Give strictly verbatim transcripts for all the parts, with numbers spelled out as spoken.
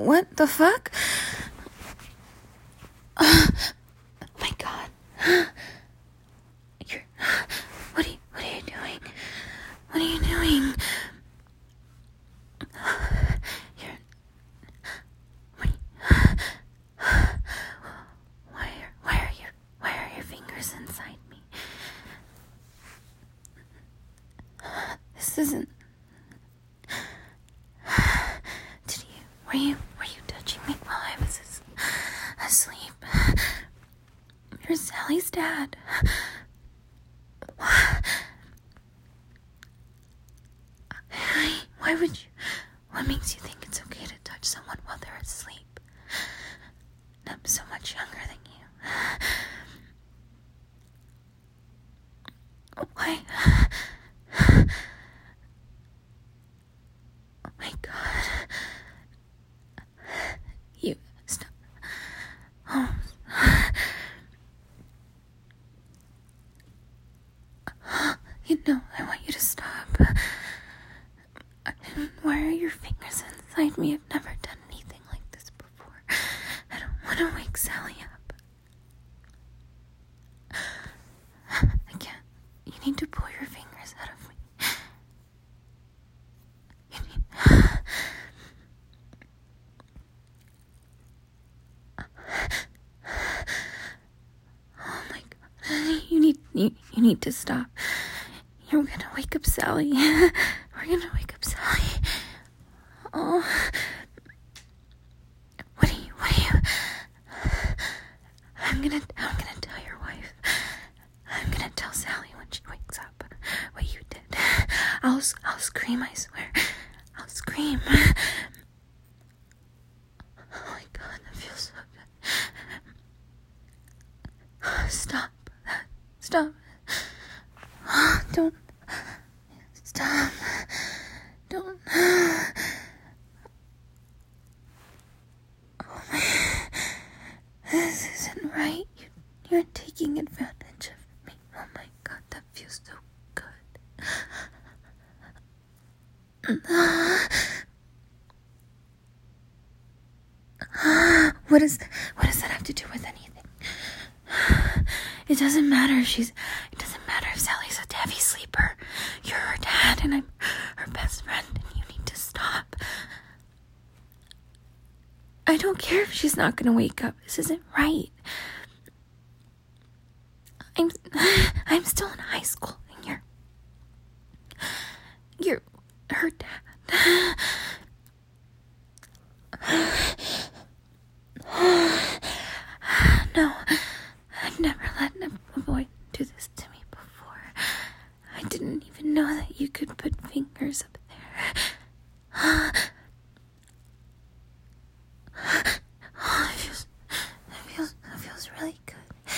what the fuck? Oh my god. You're, what are you, what are you doing? What are you doing? You're, what are you, why are, why are your, why are your fingers inside me? This isn't, did you, were you, were you touching me while I was asleep? You're Sally's dad. Why, why would you, what makes you think it's okay to touch someone while they're asleep? I'm so much younger than you. Why? Oh my god. You, stop. Oh. You know, I want you to stop. Why are your fingers inside me? I've never done anything like this before. I don't want to wake Sally up. I can't. You need to pull your fingers out of me. You need... Oh my god. You need, you, you need to stop. You're gonna wake up Sally. We're gonna wake up Sally. Oh. What are you, what are you? I'm gonna, I'm gonna tell your wife. I'm gonna tell Sally when she wakes up what you did. I'll, I'll scream, I swear. I'll scream. Oh my god, that feels so good. Stop that. Stop. Don't. Stop. Don't. Oh my. This isn't right. You, you're taking advantage of me. Oh my god, that feels so good. What is, what does that have to do with anything? It doesn't matter if she's, it doesn't matter if Sally's a heavy sleeper. You're her dad and I'm her best friend and you need to stop. I don't care if she's not gonna wake up. This isn't right. I'm, I'm still in high school and you're, you're her dad. No, I've never let a boy do this to me before. I didn't even know that you could put fingers up there. Oh, it feels, it feels, it feels really good.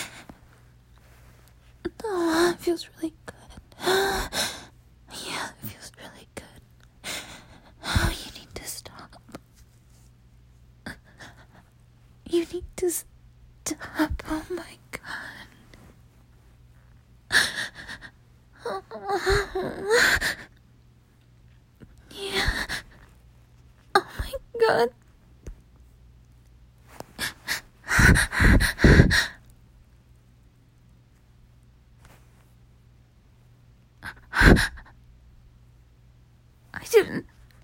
Oh, it feels really good. Yeah, it feels really good. Oh, you need to stop. You need to stop. Oh my god. Yeah. Oh my god. I didn't.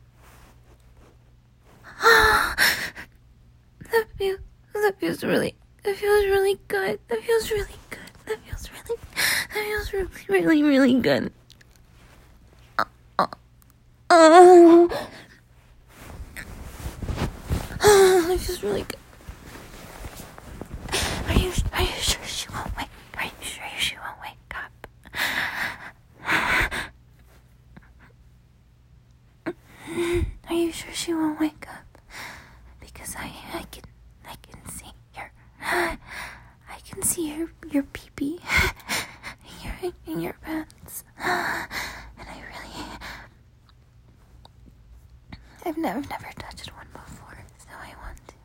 That feels, that feels really, that feels really good. That feels really good. That feels really, that feels really, really, really good. Oh. Oh. Oh, that feels really good. Are you, are you sure she won't wake, are you sure she won't wake up? Are you sure she won't wake up? Because I, I can, I can see your, I can see your, your pee-pee in your, in your pants. And I really, I've never, never touched one before, so I want to.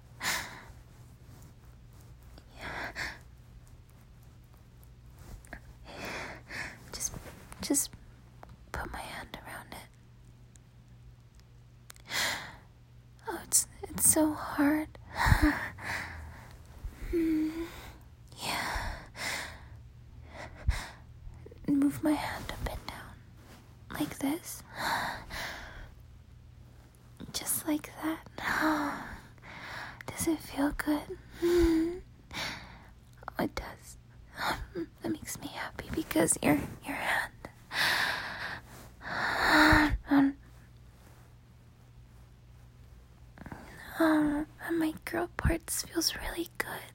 Yeah. Just, just put my hand around it. Oh, it's, it's so so hard. mm, yeah. Move my hand up and down. Like this. Just like that. Does it feel good? Oh, it does. That makes me happy because your your hand on, on, on my girl parts feels really good.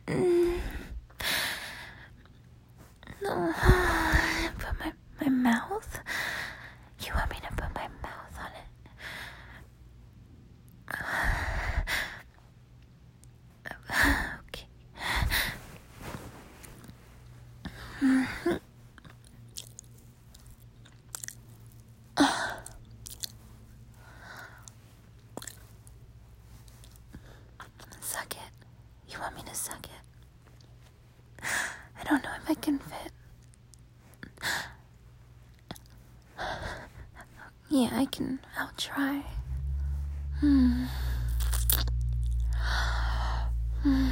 No, but my my mouth. You want me to put my mouth on it? Okay. Mm-hmm. Suck it. You want me to suck it? I don't know if I can fit. Yeah, I can. I'll try. Hmm. Hmm.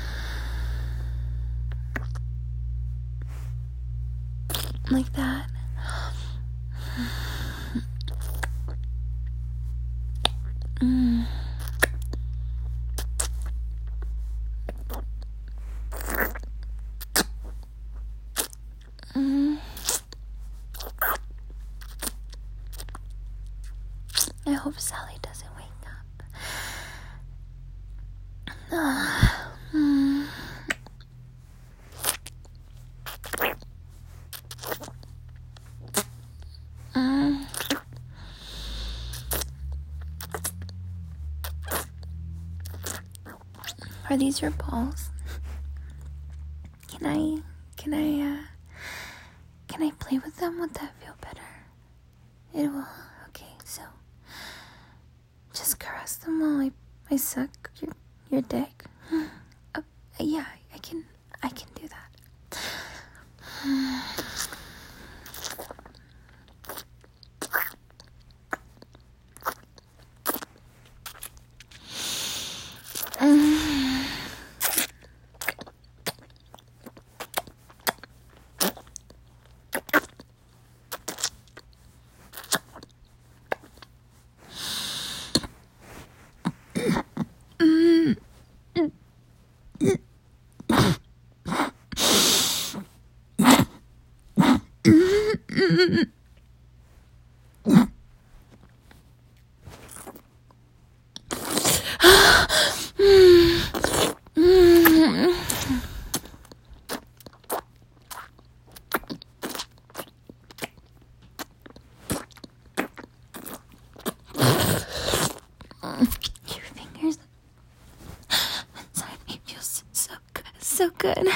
Like that. Mm. Mm. I hope Sally doesn't wake up. Uh, mm. Mm. Are these your balls? Can I, can I, uh, can I play with them? Would that feel better? It will. Okay, so just caress them while I, I suck your, your dick. Uh, yeah, I can, I can do that. Your fingers inside me feels so good, so good.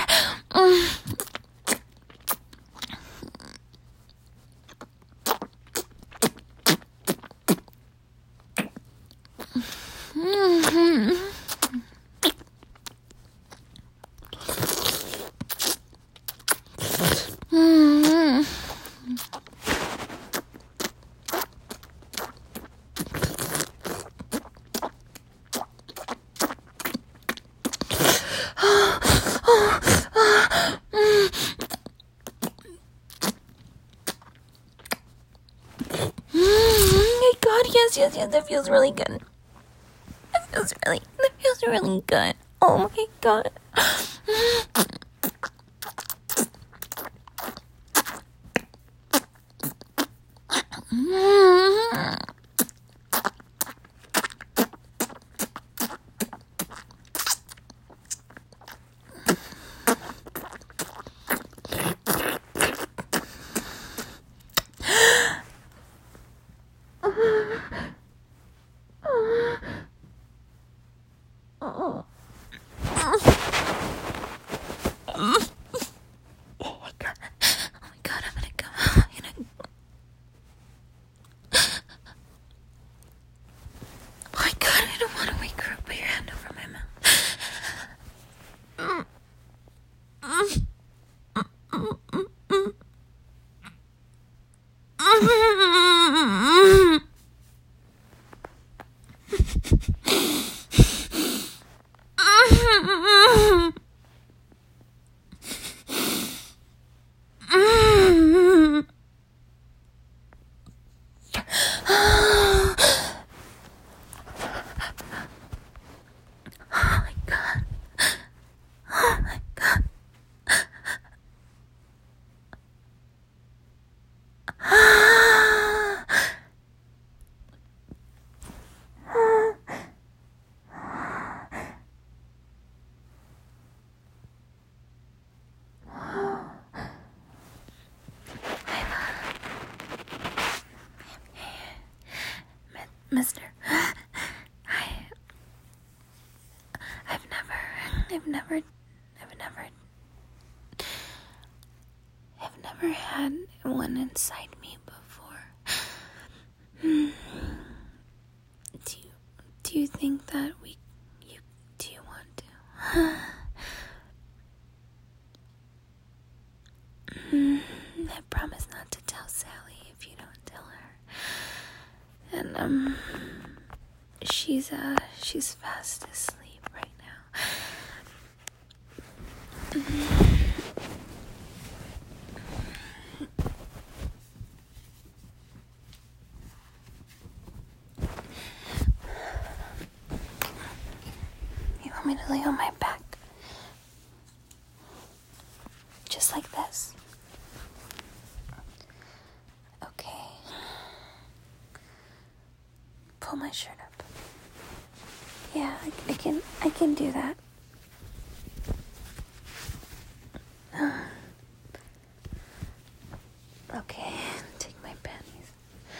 Yes, yes, yes, that feels really good. That feels really, that feels really good. Oh my god. Oh. Oh my god. Oh my god, I'm gonna go. I'm gonna... Oh my god, I don't want to wake her up. Put your hand over my mouth. Mm. Mm. Mm. Mm. Mm. Mm. Mister. I, I've never, I've never, I've never, I've never had one inside me before. Hmm. Do you, do you think that we, you, do you want to? I promise not to tell Sally if you don't tell her. And, um, she's, uh, she's fast asleep right now. You want me to lay on my back? Just like this. Okay. Pull my shirt up. Yeah, I, I can I can do that. Okay, take my panties.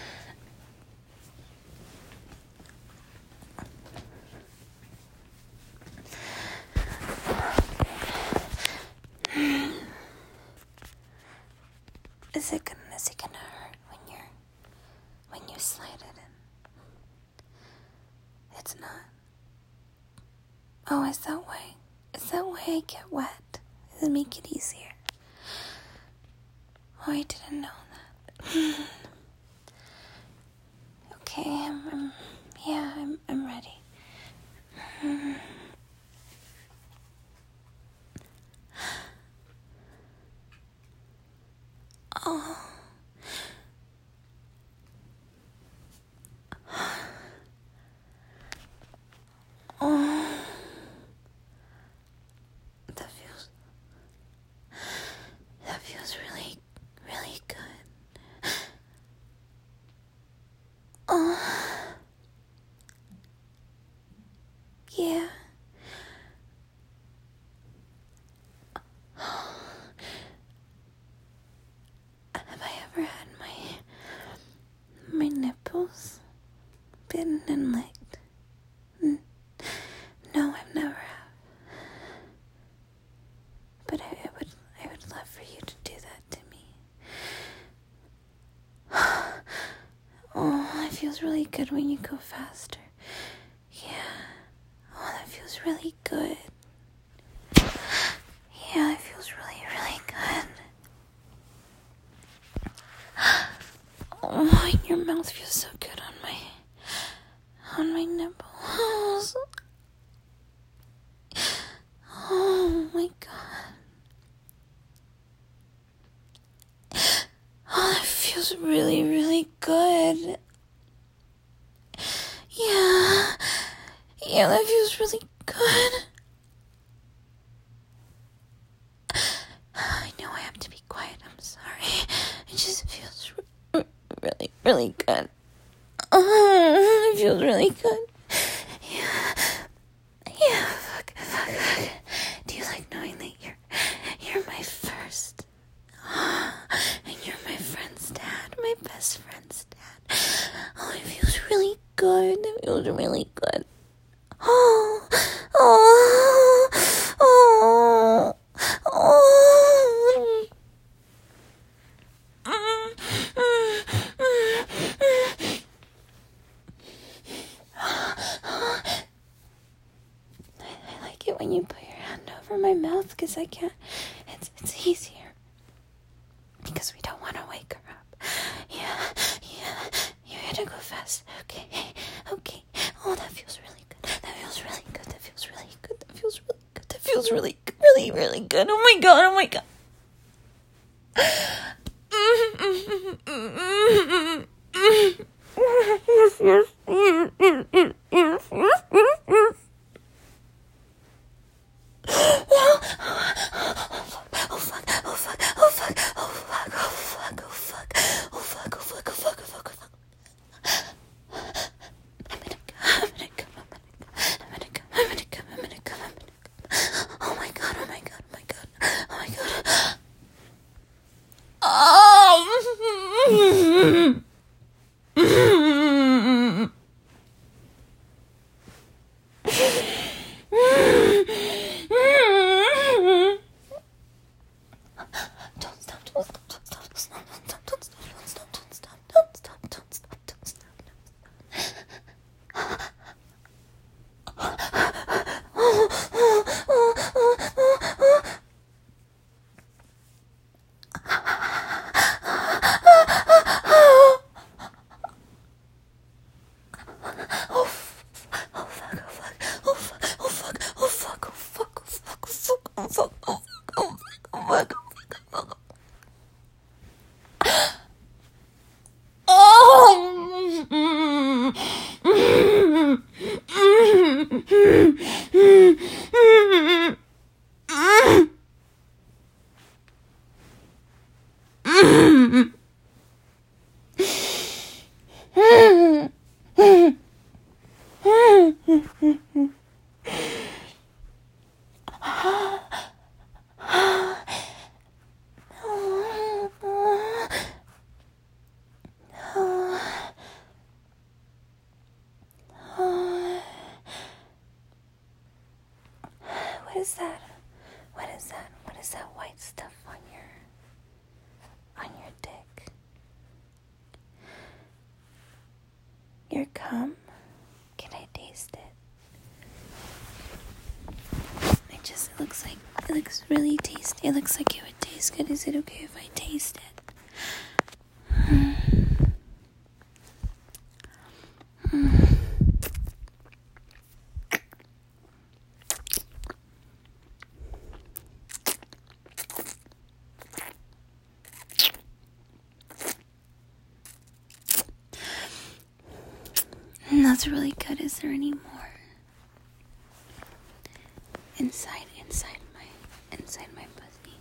Is it gonna is it gonna hurt when you're when you slide it in? It's not. Oh, is that why? Is that why I get wet? Does it make it easier? Oh, I didn't know that. Okay, I'm, I'm yeah, I'm I'm ready. Oh. Oh. That feels that feels really really good. Oh. Yeah. Have I ever had my my nipples bitten and licked? No, I've never have. But I, I would I would love for you to do that to me. Oh, it feels really good when you go faster. Yeah. Oh, that feels really good. Yeah, it feels really, really good. Oh, your mouth feels so good on my on my nipples. Oh my god. Oh, that feels really, really good. Yeah. Yeah, that feels really good. I know I have to be quiet. I'm sorry. It just feels r- really, really good. Oh, it feels really good. Yeah. Yeah, fuck, fuck, fuck. Do you like knowing that you're, you're my first? And you're my friend's dad, my best friend's dad. Oh, it feels really good. It feels really good. Oh, oh, oh, oh. I like it when you put your hand over my mouth because I can't. It's it's easier. Because we don't want to wake her up. Yeah, yeah. You're gonna go fast. Okay, okay. Oh, that feels really good. That feels really good. That feels really good. That feels really good. That feels really, really, really good. Oh my god. Oh my god. Yes, yes, yes, yes, yes, yes, yes, yes. Oh fuck, oh fuck, oh fuck, oh fuck, oh fuck, oh fuck, oh fuck, oh fuck, oh fuck, oh fuck, oh fuck, oh fuck. I'm gonna come, I'm gonna come, I'm gonna come, I'm gonna come, I'm gonna come, I'm gonna come. Oh my god, oh my god, oh my god, oh my god. Oh! is that? What is that? What is that white stuff on your on your dick? Your cum? Can I taste it? It just it looks like it looks really tasty. It looks like it would taste good. Is it okay if I taste it? Mm. Mm. That's really good. Is there any more? Inside, inside my, inside my pussy.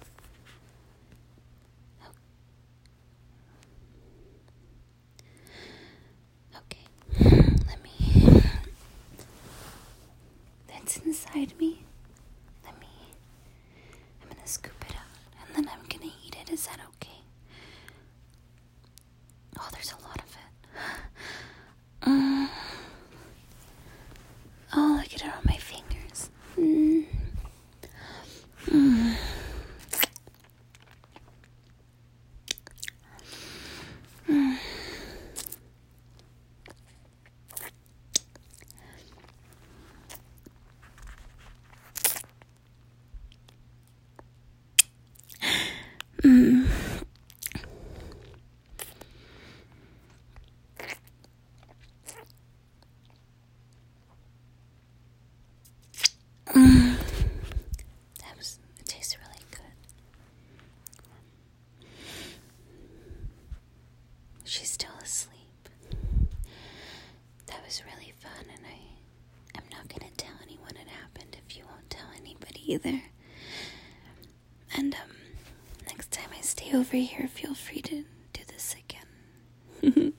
Oh. Okay. Let me. That's inside me. Let me. I'm gonna scoop it out, and then I'm gonna eat it. Is that okay? Oh, there's a lot of it. Um. Oh, look at it on my fingers. Mm. Mm. Mm. Mm. Mm. That was, it tastes really good. She's still asleep. That was really fun, and I, I'm not gonna tell anyone it happened if you won't tell anybody either. And, um, next time I stay over here, feel free to do this again.